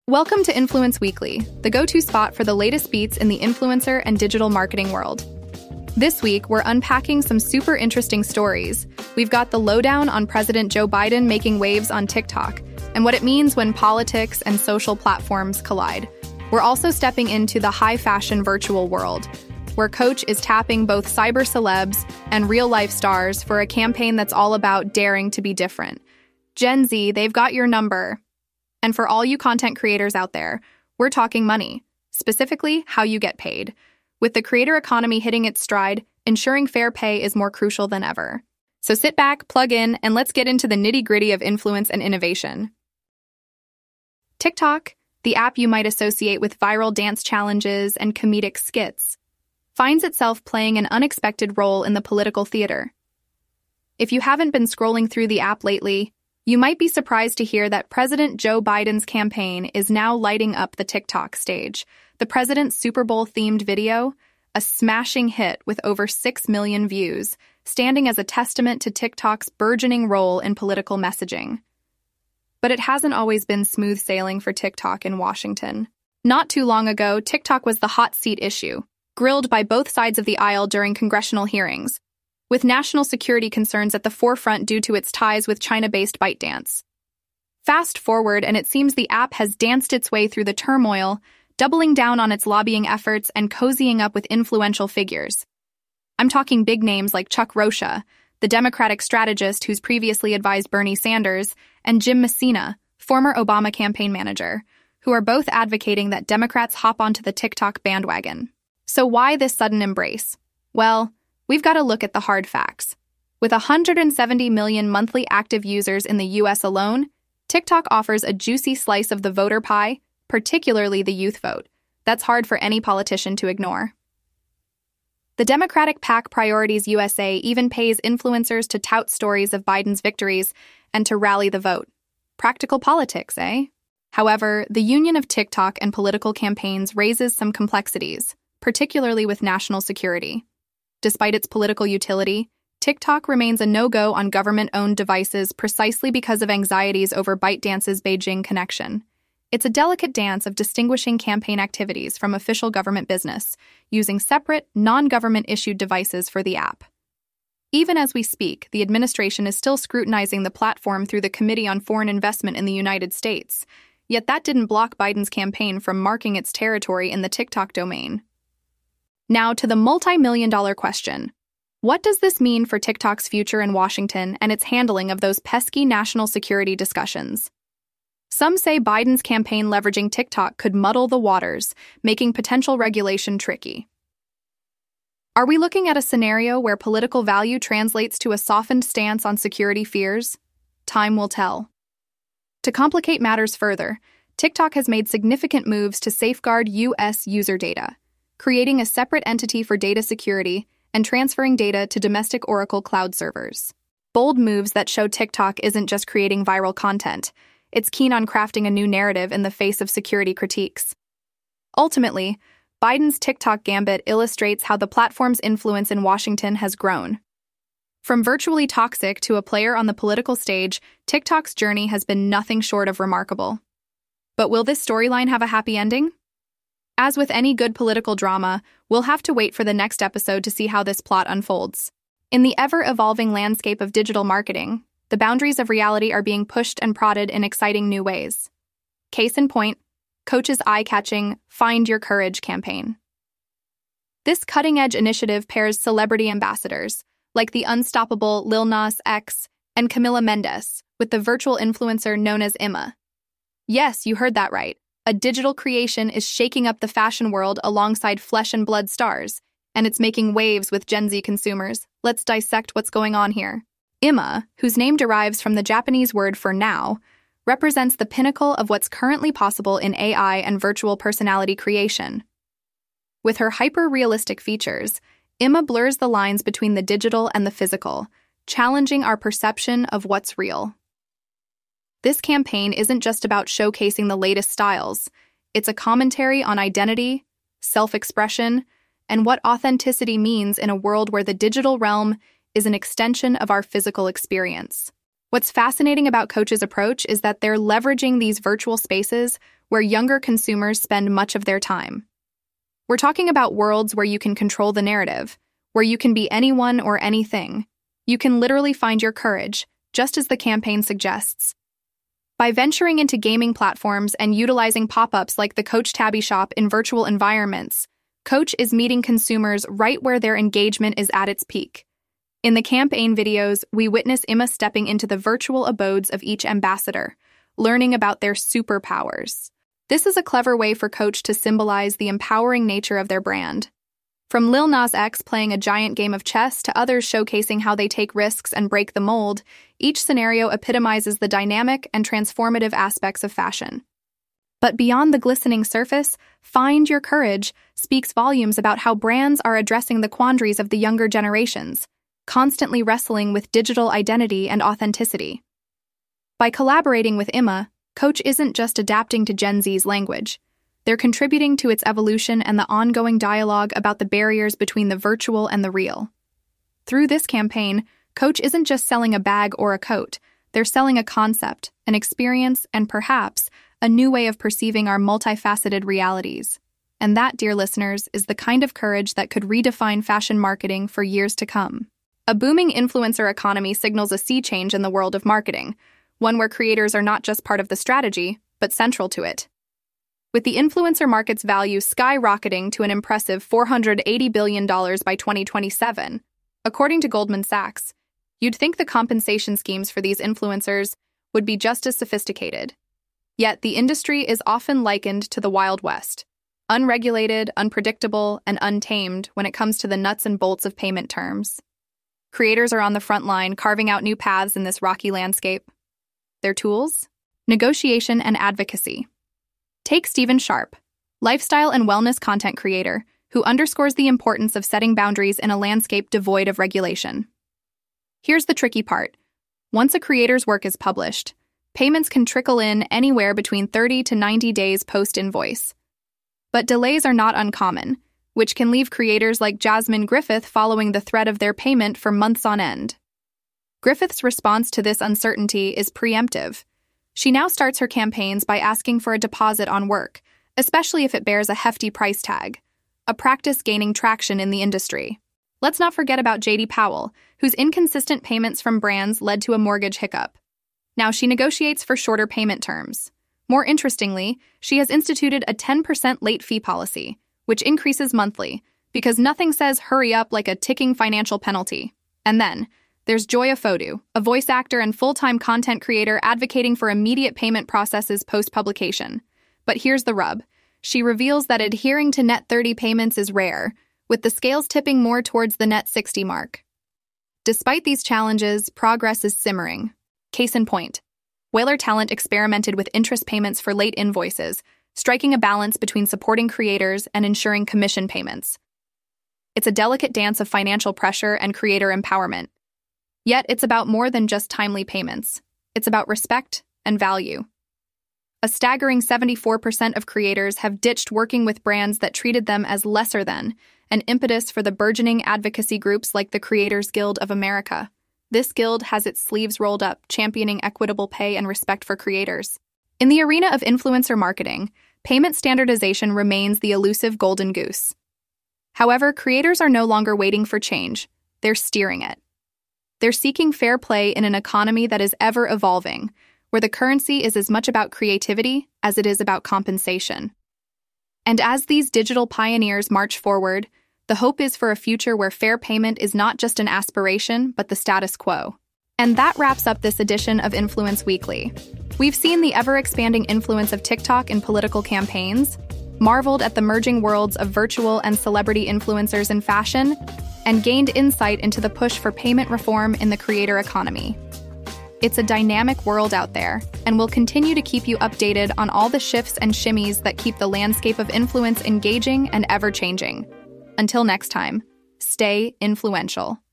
Welcome to Influence Weekly, the go-to spot for the latest beats in the influencer and digital marketing world. This week, we're unpacking some super interesting stories. We've got the lowdown on President Joe Biden making waves on TikTok and what it means when politics and social platforms collide. We're also stepping into the high-fashion virtual world, where Coach is tapping both cyber celebs and real-life stars for a campaign that's all about daring to be different. Gen Z, they've got your number. And for all you content creators out there, we're talking money, specifically how you get paid. With the creator economy hitting its stride, ensuring fair pay is more crucial than ever. So sit back, plug in, and let's get into the nitty-gritty of influence and innovation. TikTok, the app you might associate with viral dance challenges and comedic skits, finds itself playing an unexpected role in the political theater. If you haven't been scrolling through the app lately, you might be surprised to hear that President Joe Biden's campaign is now lighting up the TikTok stage. The president's Super Bowl-themed video, a smashing hit with over 6 million views, standing as a testament to TikTok's burgeoning role in political messaging. But it hasn't always been smooth sailing for TikTok in Washington. Not too long ago, TikTok was the hot seat issue, grilled by both sides of the aisle during congressional hearings, with national security concerns at the forefront due to its ties with China-based ByteDance. Fast forward, and it seems the app has danced its way through the turmoil, doubling down on its lobbying efforts and cozying up with influential figures. I'm talking big names like Chuck Rocha, the Democratic strategist who's previously advised Bernie Sanders, and Jim Messina, former Obama campaign manager, who are both advocating that Democrats hop onto the TikTok bandwagon. So why this sudden embrace? Well, we've got to look at the hard facts. With 170 million monthly active users in the US alone, TikTok offers a juicy slice of the voter pie, particularly the youth vote. That's hard for any politician to ignore. The Democratic PAC Priorities USA even pays influencers to tout stories of Biden's victories and to rally the vote. Practical politics, eh? However, the union of TikTok and political campaigns raises some complexities, particularly with national security. Despite its political utility, TikTok remains a no-go on government-owned devices precisely because of anxieties over ByteDance's Beijing connection. It's a delicate dance of distinguishing campaign activities from official government business, using separate, non-government-issued devices for the app. Even as we speak, the administration is still scrutinizing the platform through the Committee on Foreign Investment in the United States, yet that didn't block Biden's campaign from marking its territory in the TikTok domain. Now to the multi-million-dollar question. What does this mean for TikTok's future in Washington and its handling of those pesky national security discussions? Some say Biden's campaign leveraging TikTok could muddle the waters, making potential regulation tricky. Are we looking at a scenario where political value translates to a softened stance on security fears? Time will tell. To complicate matters further, TikTok has made significant moves to safeguard U.S. user data, creating a separate entity for data security and transferring data to domestic Oracle cloud servers. Bold moves that show TikTok isn't just creating viral content, it's keen on crafting a new narrative in the face of security critiques. Ultimately, Biden's TikTok gambit illustrates how the platform's influence in Washington has grown. From virtually toxic to a player on the political stage, TikTok's journey has been nothing short of remarkable. But will this storyline have a happy ending? As with any good political drama, we'll have to wait for the next episode to see how this plot unfolds. In the ever-evolving landscape of digital marketing, the boundaries of reality are being pushed and prodded in exciting new ways. Case in point, Coach's eye-catching Find Your Courage campaign. This cutting-edge initiative pairs celebrity ambassadors, like the unstoppable Lil Nas X and Camila Mendes, with the virtual influencer known as Imma. Yes, you heard that right. A digital creation is shaking up the fashion world alongside flesh and blood stars, and it's making waves with Gen Z consumers. Let's dissect what's going on here. Imma, whose name derives from the Japanese word for now, represents the pinnacle of what's currently possible in AI and virtual personality creation. With her hyper-realistic features, Imma blurs the lines between the digital and the physical, challenging our perception of what's real. This campaign isn't just about showcasing the latest styles. It's a commentary on identity, self-expression, and what authenticity means in a world where the digital realm is an extension of our physical experience. What's fascinating about Coach's approach is that they're leveraging these virtual spaces where younger consumers spend much of their time. We're talking about worlds where you can control the narrative, where you can be anyone or anything. You can literally find your courage, just as the campaign suggests. By venturing into gaming platforms and utilizing pop-ups like the Coach Tabby Shop in virtual environments, Coach is meeting consumers right where their engagement is at its peak. In the campaign videos, we witness Emma stepping into the virtual abodes of each ambassador, learning about their superpowers. This is a clever way for Coach to symbolize the empowering nature of their brand. From Lil Nas X playing a giant game of chess to others showcasing how they take risks and break the mold, each scenario epitomizes the dynamic and transformative aspects of fashion. But beyond the glistening surface, Find Your Courage speaks volumes about how brands are addressing the quandaries of the younger generations, constantly wrestling with digital identity and authenticity. By collaborating with Emma, Coach isn't just adapting to Gen Z's language. They're contributing to its evolution and the ongoing dialogue about the barriers between the virtual and the real. Through this campaign, Coach isn't just selling a bag or a coat. They're selling a concept, an experience, and perhaps a new way of perceiving our multifaceted realities. And that, dear listeners, is the kind of courage that could redefine fashion marketing for years to come. A booming influencer economy signals a sea change in the world of marketing, one where creators are not just part of the strategy, but central to it. With the influencer market's value skyrocketing to an impressive $480 billion by 2027, according to Goldman Sachs, you'd think the compensation schemes for these influencers would be just as sophisticated. Yet the industry is often likened to the Wild West, unregulated, unpredictable, and untamed when it comes to the nuts and bolts of payment terms. Creators are on the front line, carving out new paths in this rocky landscape. Their tools? Negotiation and advocacy. Take Stephen Sharp, lifestyle and wellness content creator, who underscores the importance of setting boundaries in a landscape devoid of regulation. Here's the tricky part. Once a creator's work is published, payments can trickle in anywhere between 30 to 90 days post-invoice. But delays are not uncommon, which can leave creators like Jasmine Griffith following the threat of their payment for months on end. Griffith's response to this uncertainty is preemptive. She now starts her campaigns by asking for a deposit on work, especially if it bears a hefty price tag, a practice gaining traction in the industry. Let's not forget about JD Powell, whose inconsistent payments from brands led to a mortgage hiccup. Now she negotiates for shorter payment terms. More interestingly, she has instituted a 10% late fee policy, which increases monthly, because nothing says hurry up like a ticking financial penalty. And then, there's Joya Fodu, a voice actor and full-time content creator advocating for immediate payment processes post-publication. But here's the rub. She reveals that adhering to net 30 payments is rare, with the scales tipping more towards the net 60 mark. Despite these challenges, progress is simmering. Case in point, Whaler Talent experimented with interest payments for late invoices, striking a balance between supporting creators and ensuring commission payments. It's a delicate dance of financial pressure and creator empowerment. Yet it's about more than just timely payments. It's about respect and value. A staggering 74% of creators have ditched working with brands that treated them as lesser than, an impetus for the burgeoning advocacy groups like the Creators Guild of America. This guild has its sleeves rolled up, championing equitable pay and respect for creators. In the arena of influencer marketing, payment standardization remains the elusive golden goose. However, creators are no longer waiting for change. They're steering it. They're seeking fair play in an economy that is ever evolving, where the currency is as much about creativity as it is about compensation. And as these digital pioneers march forward, the hope is for a future where fair payment is not just an aspiration, but the status quo. And that wraps up this edition of Influence Weekly. We've seen the ever-expanding influence of TikTok in political campaigns, marveled at the merging worlds of virtual and celebrity influencers in fashion, and gained insight into the push for payment reform in the creator economy. It's a dynamic world out there, and we'll continue to keep you updated on all the shifts and shimmies that keep the landscape of influence engaging and ever-changing. Until next time, stay influential.